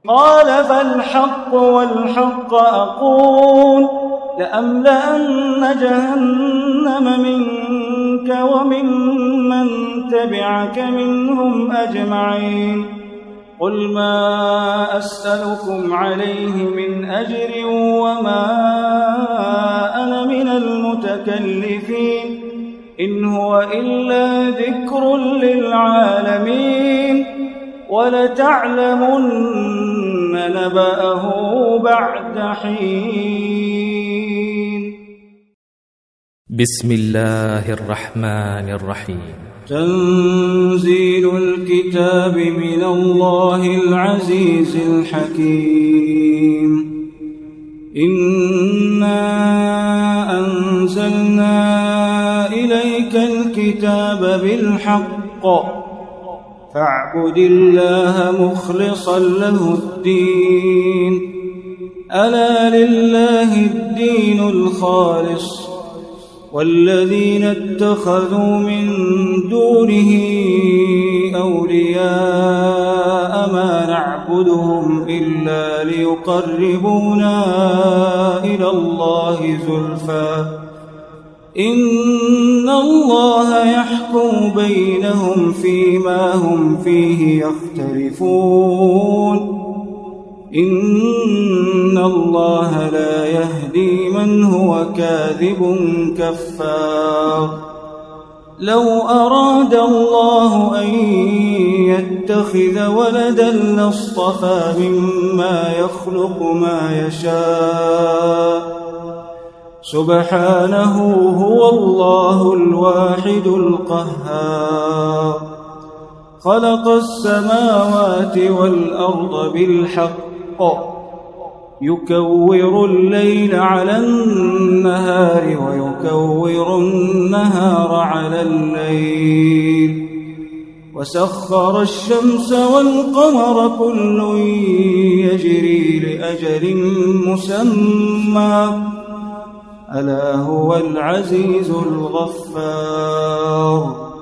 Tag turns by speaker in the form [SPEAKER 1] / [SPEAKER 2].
[SPEAKER 1] قال فالحق والحق أقول لأملأن جهنم منك وممن تبعك منهم أجمعين قل ما أسألكم عليه من أجر وما أنا من المتكلفين إن هو إلا ذكر للعالمين ولتعلمن نبأه بعد حين.
[SPEAKER 2] بسم الله الرحمن الرحيم.
[SPEAKER 1] تنزيل الكتاب من الله العزيز الحكيم. إنا أنزلنا إليك الكتاب بالحق فاعبد الله مخلصا له الدين ألا لله الدين الخالص والذين اتخذوا من دونه أولياء ما نعبدهم إلا ليقربونا إلى الله زلفى إن الله يحكم بينهم فيما هم فيه يختلفون إن الله لا يهدي من هو كاذب كفار. لو أراد الله أن يتخذ ولدا لاصطفى مما يخلق ما يشاء سبحانه هو الله الواحد القهار. خلق السماوات والأرض بالحق يكور الليل على النهار ويكور النهار على الليل وسخر الشمس والقمر كل يجري لأجل مسمى ألا هو العزيز الغفار.